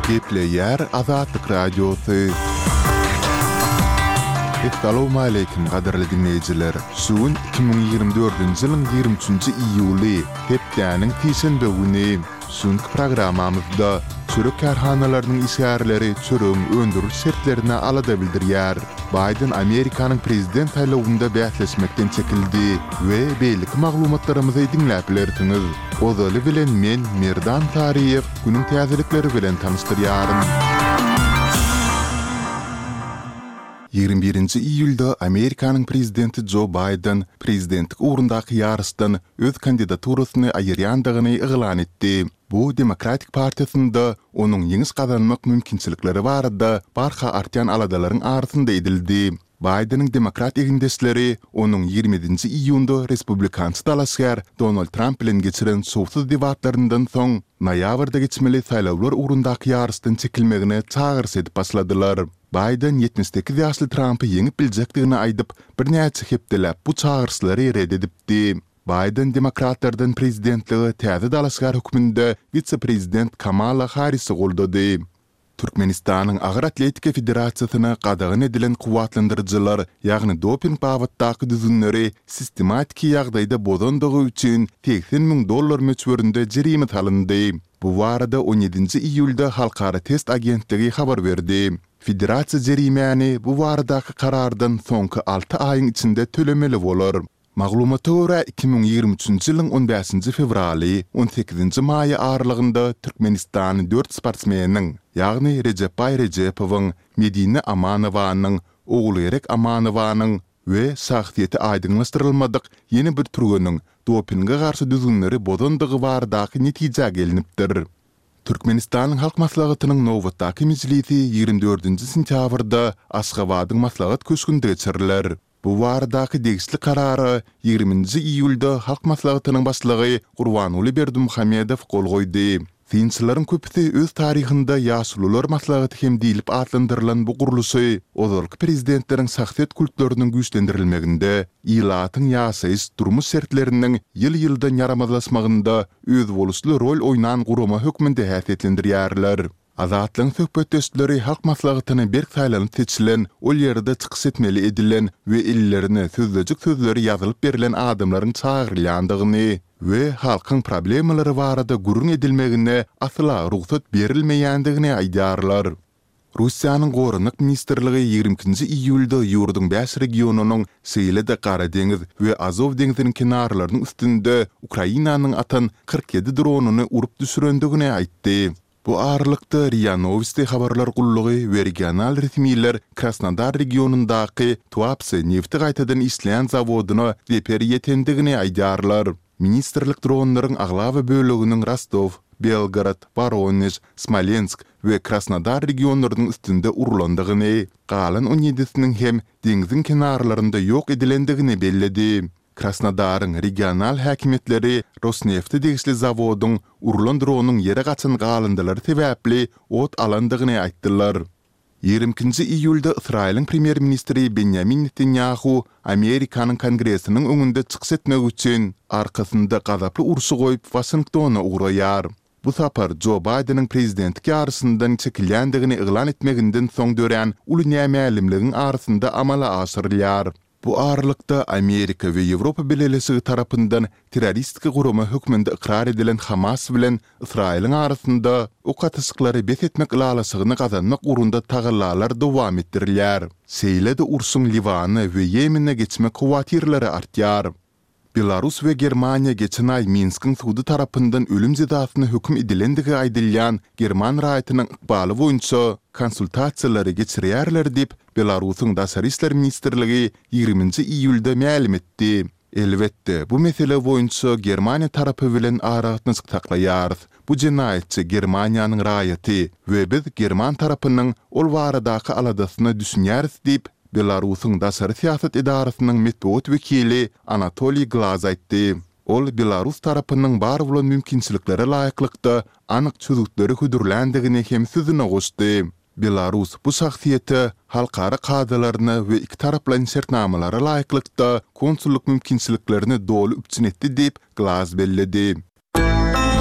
Gepleyer Azatlyk Radiosu. Assalamu alaykum gaderli dinleyijiler. Şuun 2024-nji ýylyň 23-nji iýuly, hepdäniň tiýşenbe güni. Şuňky programmamyzda çörek karhanalarynyň işgärleri çörek öndürüş şertlerini alada bildirýär. Biden Amerikanyň prezident saýlawynda bäsleşmekden çekildi we beýlik maglumatlarymyzy dinläp bilersiňiz. Ozaly bilen men Merdan Tariýew günüň täzelikleri bilen tanışdyrýarym. 21-nji iýulda Amerikanyň prezidenti Joe Biden prezidentlik ugrundaky ýarysdan öz kandidaturasyny aýyrýandygyny eglan etdi. Bu Demokratik Partiýasynda onuň ýeňis gazanmak mümkinçilikleri barada barha artýan aladalaryň arasynda edildi. Biden'ın demokrat egindeşleri onuň 27-nji iýunda Respublikansy dalaşgar Donald Trump bilen geçiren sowsuz debatlaryndan soň noýabrda geçmeli saýlawlar ugrundaky ýarysdan çekilmegine çağırış edip başladylar. Biden 78 ýaşly Trumpy yeňip biljekdigini aýdyp birnäçe hepdelep bu çağırışlary reddedipdi. Biden demokratlardan prezidentligi täze dalaşgar hökmünde vice-prezident Kamala Harris'i goldady. Türkmenistanyň Agyr Atletika Federasiýasyna gadagyn edilen kuwatlandyrjylar, ýagny doping bagatdaky düzünleri sistematik ýagdaýda bozandygy üçin $80,000 möçberinde jerime salyndy. Bu barada 17-nji iýulda Halkara Test Agentligi habar berdi. Federasiýa jerimeni bu baradaky karardan soňky 6 aýyň içinde tölemeli bolar. Maglumata görä 2023-nji ýylyň 15-nji fevraly, 18-nji maýy aralygynda Türkmenistanyň 4 sportsmeniň, ýagny Recep Rejepowyň, Medine Amanowanyň, ogly Erek Amanowanyň we şahsiýeti aýdynlaşdyrylmadyk ýeni bir türgeniň dopinga garşy düzgünleri bozandygy baradaky netije gelinipdir. Türkmenistanyň halk maslahatynyň nowatdaky mejlisi 24-nji sentýabrda Aşgabatyň maslahat köşkünde geçiriler. Bu baradaky degişli karary 20-nji iýulda halk maslahatynyň başlygy Gurbanuly Berdimuhammedow gol goýdy. Finçilerin köpüsi öz tarihinde ýaşulular maslahaty hem diýilip adlandyrylan bu guruluşy ozalky prezidentleriň şahsiýet kultlarynyň güýçlendirilmeginde, ýylatyň ýaşaýyş durmuş şertleriniň ýyl-ýyldan ýaramazlaşmagynda öz bolusly rol oýnan gurama hökmünde häsiýetlendirýärler. Azatlyň söhbetdeşleri halk maslahatyny berk saýlanyp seçilen, ol ýerde çykyş etmeli edilen we ellerine sözleri ýazylyp berilen adamlaryň çağırylýandygyny we halkyň problemalary barada gurun edilmegine asla ruhsat berilmeýändigini aýdýarlar. Russiýanyň Gorunlyk ministrligi 22-nji iýulda ýurduň 5 regionunyň Seýlede Gara deňiz we Azov deňiziniň kenarlarynyň üstünde Ukrainanyň atan 47 dronuny urup düşürendigini aýtdy. Bu aralykda RIA Novosti habarlar gullugy we regional resmiýetler Krasnodar regionundaky Tuapse nefti gaýtadan işleýän zawodyna reper ýetendigini aýdýarlar. Ministrlik dronlaryň aglawy bölегiniň Rostov, Belgrad, Voronezh, Smolensk we Krasnodar regionlarynyň üstünde urulandygyny, galan 17-siniň hem deňiziň kenarlarynda ýok edilendigini belledi. Krasnodaryň regional häkimetleri Rosneft degişli zawodyň urulan dronuň ýere gaçan galındylary sebäpli ot alandygyny aýtdylar. 22-nji iýulda Israýlyň premier ministri Benjamin Netanyahu Amerikanyň Kongresiniň öňünde çykyş etmek üçin arkasynda gazaply urşy goýup Washingtona uğraýar. Bu sapar Joe Biden'ın prezidentlik ýarysyndan çekilýändigini eglan etmeginden soň dören uly nämälimligiň arasynda amala aşyrylýar. Bu aralykda Amerika we Ýewropa belelesi tarapyndan terroristki gurama hökmünde ikrar edilen Hamas bilen Israýlyň arasynda o katysıklary bet etmek ilalasygyny gazanmak urunda tagallalar dowam etdirilýär. Seýlede ursun Livany we Ýemene geçmek kuwatirleri artýar. Belarus we Germaniýa geçen ay Minskiň sudy tarapyndan ölüm jezasyna hökm edilendigi aýdylýan German raýatynyň ykbaly boýunça konsultasiýalary geçirýärler dip Belarusyň Daşary işler ministrligi 20-nji iýulda ma'lum etdi. Elbetde bu mesele boýunça Germaniýa tarapy bilen aragatnaşyk taklaýar. Bu jenaýetçi Germaniýanyň raýaty we biz German tarapynyň ol baradaky aladasyna düşünýäris dip Belarusyň Daşary siýasat idarasynyň metbuat wekili Anatoliy Glaz aýtdy. Ol Belarus tarapynyň bar bolan mümkinçiliklere laýyklykda anyk çözükleri hödürländigini hem sözüne goşdy. Belarus bu şahsiýete halkara kadalaryny we iki taraplan şertnamalary laýyklykda konsulluk mümkinçiliklerini dolu üpçün etdi dip Glaz belledi.